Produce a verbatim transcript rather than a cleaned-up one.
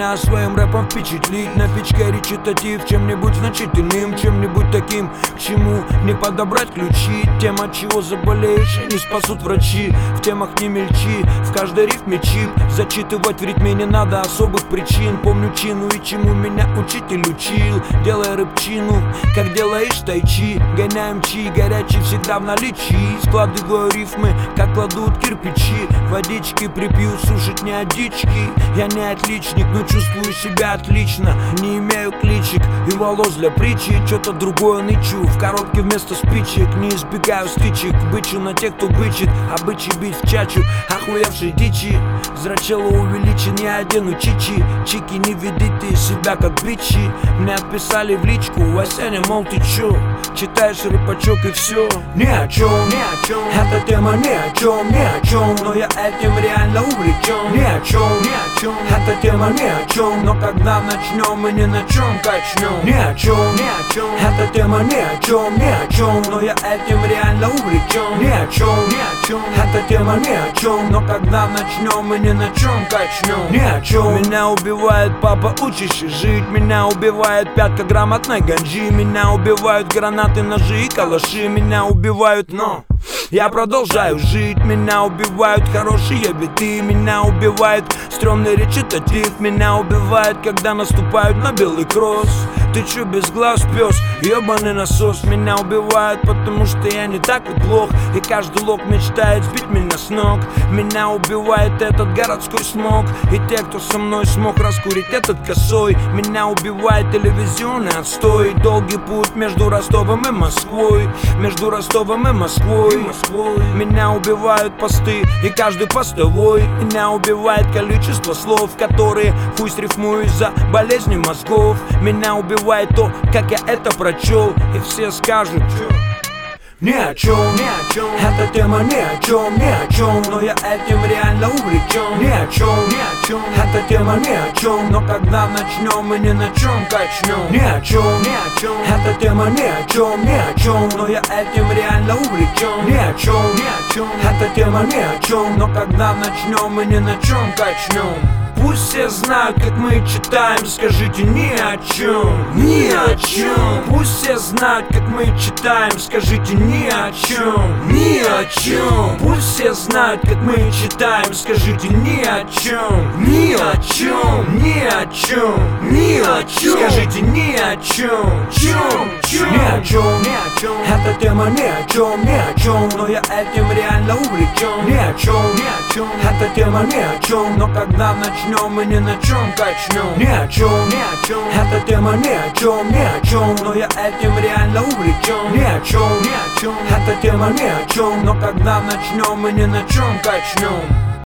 меня своим рэпом впечатлить. На пичке речитатив чем-нибудь значительным, чем-нибудь таким, к чему не подобрать ключи. Тем, от чего заболеешь, и не спасут врачи. В темах не мельчи, в каждой рифме чип. Зачитывать в ритме не надо особых причин. Помню чину и чему меня учитель учил. Делай рыбчину, как делаешь тайчи. Гоняем чи, горячий всегда в наличии. Складываю рифмы, как кладут кирпичи. Водички припью, сушить не от дички. Я не отличник, но чувствую себя отлично. Не имею кличек и волос для притчи. Что-то другое нычу, в коробке вместо спичек. Не избегаю стычек, бычу на тех, кто бычит. А бычи бить в чачу, охуевшей дичи. Зрачело увеличен, я одену чичи. Чики, не ведите из себя как бичи. Мне отписали в личку, Васяня, мол, ты чё? Читаешь рэпачок и все. Ни о чем, ни о чем. Эта тема ни о чем, ни о чем. Но я этим реально увлечен. Ни о чем, ни о чем. Эта тема ни о чем. Но когда начнем, мы ни на чем качнем. Ни о чем, ни о чем. Эта тема ни о чем, ни о чем. Но я этим реально увлечен. Ни о чем, ни о чем. Эта тема ни о чем. Но когда начнем, мы ни на чем качнем. Ни о чем. Меня убивает папа, учащий жить. Меня убивает пятка грамотной ганджи. Меня убивают гранаты, ножи и калаши. Меня убивают, но я продолжаю жить. Меня убивают хорошие биты. Меня убивает стрёмный речитатив. Меня убивает, когда наступают на белый кросс. Ты чё без глаз, пёс? Ёбаный насос. Меня убивают, потому что я не так и плох. И каждый лох мечтает сбить меня с ног. Меня убивает этот городской смог. И те, кто со мной смог раскурить этот косой. Меня убивает телевизионный отстой. Долгий путь между Ростовом и Москвой. Между Ростовом и Москвой. Меня убивают посты и каждый постовой. Меня убивает количество слов, которые хуй срифмую из-за болезни мозгов. Меня убивает то, как я это прочел. И все скажут: ни о чем, ни о чем. Эта тема ни о чем, ни о чем. Но я этим реально увлечен. Ни о чем, ни о чем. Эта тема ни о чем. Но когда начнем, мы ни на чем качнем. Ни о чем, ни о чем. Эта тема ни о чем, ни о чем. Но я этим реально увлечен. Ни о чем, ни о чем. Эта тема ни о чем. Но когда начнем, мы ни на чем качнем. Пусть все знают, как мы читаем, скажите ни о чем, ни о чем. Пусть все знают, как мы читаем, скажите ни о чем, ни о чем. Пусть все знают, как мы читаем, скажите ни о чем, ни о чем, ни о чем, ни о чем. Скажите ни о чем, чем, чем. Ни о чем, ни о чем. Эта тема ни о чем, ни о чем. Но я этим реально увлечен. Ни о чем, ни о чем. Эта тема ни о чем. Но когда начнем, мы ни на чем качнем. Ни о чем, ни о чем. Эта тема ни о чем, ни о чем. Но я этим реально увлечен. Ни о чем, ни о чем. Эта тема ни о чем. Но когда начнем, мы ни на чем качнем.